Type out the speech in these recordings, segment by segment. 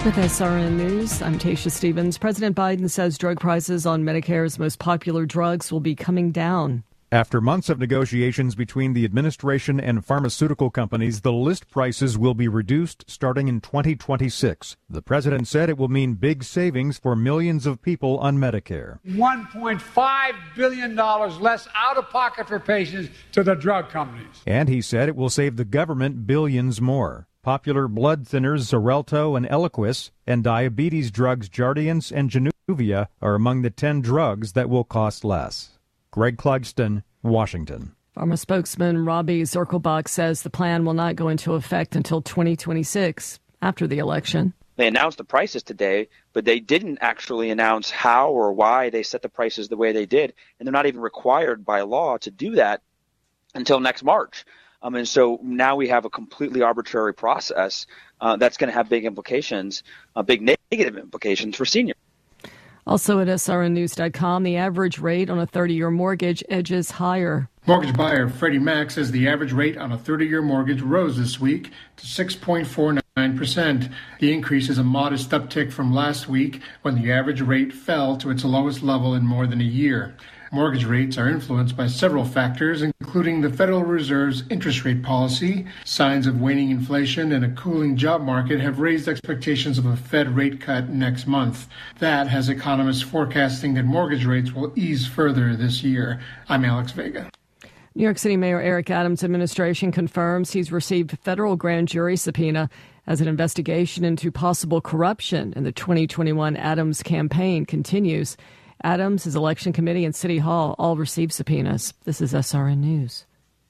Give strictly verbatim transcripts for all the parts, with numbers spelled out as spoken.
With S R N News, I'm Tasha Stevens. President Biden says drug prices on Medicare's most popular drugs will be coming down. After months of negotiations between the administration and pharmaceutical companies, the list prices will be reduced starting in twenty twenty-six. The president said it will mean big savings for millions of people on Medicare. one point five billion dollars less out of pocket for patients to the drug companies. And he said it will save the government billions more. Popular blood thinners Xarelto and Eliquis and diabetes drugs Jardiance and Januvia are among the ten drugs that will cost less. Greg Clugston, Washington. Pharma spokesman Robbie Zirkelbach says the plan will not go into effect until twenty twenty-six, after the election. They announced the prices today, but they didn't actually announce how or why they set the prices the way they did, and they're not even required by law to do that until next March. Um, and so now we have a completely arbitrary process uh, that's going to have big implications, uh, big negative implications for seniors. Also at S R N news dot com, the average rate on a thirty-year mortgage edges higher. Mortgage buyer Freddie Mac says the average rate on a thirty-year mortgage rose this week to six point four nine percent. The increase is a modest uptick from last week when the average rate fell to its lowest level in more than a year. Mortgage rates are influenced by several factors, including the Federal Reserve's interest rate policy. Signs of waning inflation and a cooling job market have raised expectations of a Fed rate cut next month. That has economists forecasting that mortgage rates will ease further this year. I'm Alex Vega. New York City Mayor Eric Adams' administration confirms he's received a federal grand jury subpoena as an investigation into possible corruption in the twenty twenty-one Adams campaign continues. Adams, his election committee, and City Hall all received subpoenas. This is S R N News.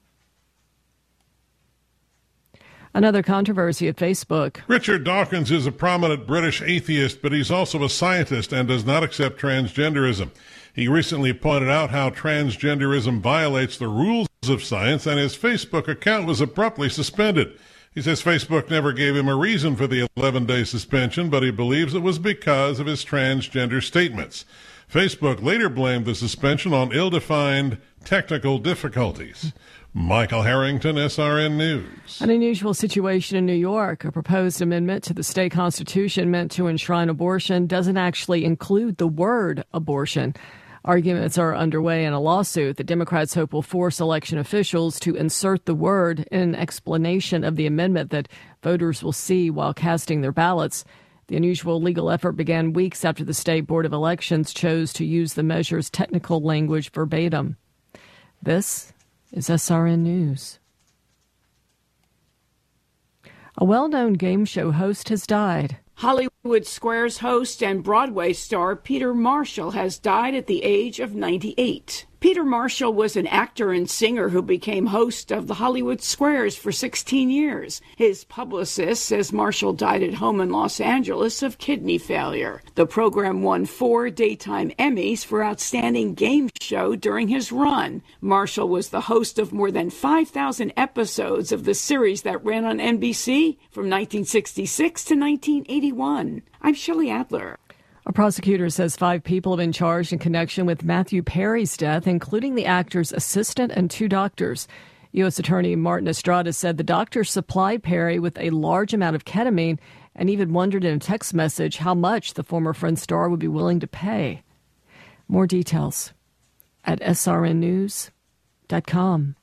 Another controversy at Facebook. Richard Dawkins is a prominent British atheist, but he's also a scientist and does not accept transgenderism. He recently pointed out how transgenderism violates the rules of science, and his Facebook account was abruptly suspended. He says Facebook never gave him a reason for the eleven-day suspension, but he believes it was because of his transgender statements. Facebook later blamed the suspension on ill-defined technical difficulties. Michael Harrington, S R N News. An unusual situation in New York. A proposed amendment to the state constitution meant to enshrine abortion doesn't actually include the word abortion. Arguments are underway in a lawsuit that Democrats hope will force election officials to insert the word in an explanation of the amendment that voters will see while casting their ballots. The unusual legal effort began weeks after the State Board of Elections chose to use the measure's technical language verbatim. This is S R N News. A well-known game show host has died. Hollywood Squares host and Broadway star Peter Marshall has died at the age of ninety-eight. Peter Marshall was an actor and singer who became host of the Hollywood Squares for sixteen years. His publicist says Marshall died at home in Los Angeles of kidney failure. The program won four daytime Emmys for Outstanding Game Show during his run. Marshall was the host of more than five thousand episodes of the series that ran on N B C from nineteen sixty-six to nineteen eighty-one. I'm Shelley Adler. A prosecutor says five people have been charged in connection with Matthew Perry's death, including the actor's assistant and two doctors. U S Attorney Martin Estrada said the doctors supplied Perry with a large amount of ketamine and even wondered in a text message how much the former Friends star would be willing to pay. More details at S R N news dot com.